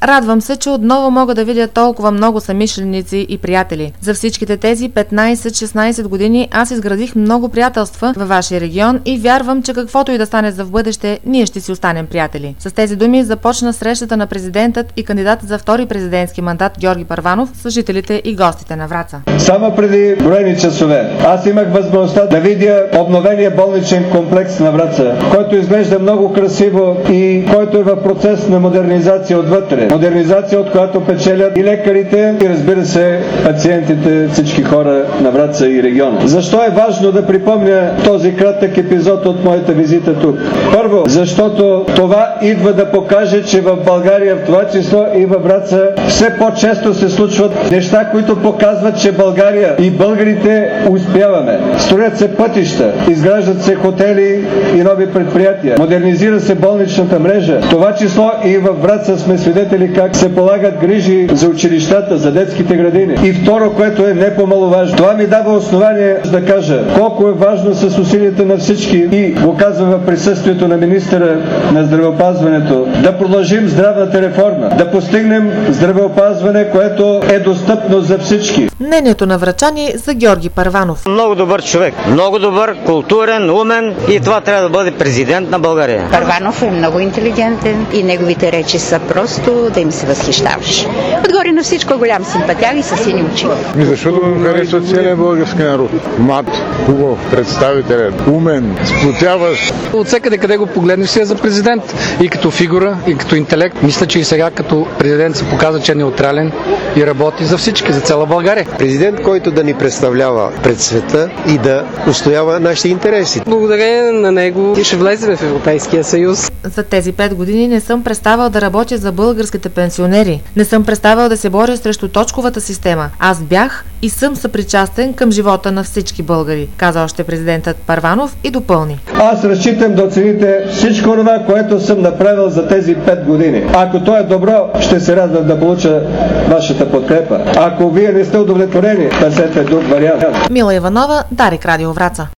Радвам се, че отново мога да видя толкова много съмишленици и приятели. За всичките тези 15-16 години аз изградих много приятелства във вашия регион и вярвам, че каквото и да стане за в бъдеще, ние ще си останем приятели. С тези думи започна срещата на президентът и кандидатът за втори президентски мандат Георги Първанов с жителите и гостите на Враца. Само преди броени часове аз имах възможността да видя обновения болничен комплекс на Враца, който изглежда много красиво и който е в процес на модернизация отвътре. Модернизация, от която печелят и лекарите, и разбира се пациентите, всички хора на Враца и региона. Защо е важно да припомня този кратък епизод от моята визита тук? Първо, защото това идва да покаже, че в България, в това число и във Враца, все по-често се случват неща, които показват, че България и българите успяваме. Строят се пътища, изграждат се хотели и нови предприятия, модернизира се болничната мрежа. В това число и във Враца сме свидетели как се полагат грижи за училищата, за детските градини. И второ, което е не по-маловажно, това ми дава основание да кажа колко е важно с усилията на всички и го казвам в присъствието на министъра на здравеопазването, да продължим здравната реформа, да постигнем здравеопазване, което е достъпно за всички. Мнението на врачани за Георги Първанов. Много добър човек, много добър, културен, умен и това трябва да бъде президент на България. Първанов е много интелигентен и неговите речи са просто да им се възхищаваш. Отгоре на всичко голям симпатяг и със сини очи. Защото го харесва целият български народ. Млад, хубав, представителен, умен, сплотяващ. От всекъде къде го погледнеш си е за президент. И като фигура, и като интелект. Мисля, че и сега като президент се показва, че е неутрален и работи за всички, за цяла България. Президент, който да ни представлява пред света и да устоява нашите интереси. Благодарение на него ще влезем в Европейския съюз. За тези 5 години не съм преставал да работя за българските пенсионери. Не съм преставал да се боря срещу точковата система. Аз бях и съм съпричастен към живота на всички българи, каза още президентът Първанов и допълни. Аз разчитам да оцените всичко това, което съм направил за тези 5 години. Ако то е добро, ще се радвам да получа вашата подкрепа. Ако вие не сте удовлетворени, търсете друг вариант. Мила Иванова, Дарик Радио Враца.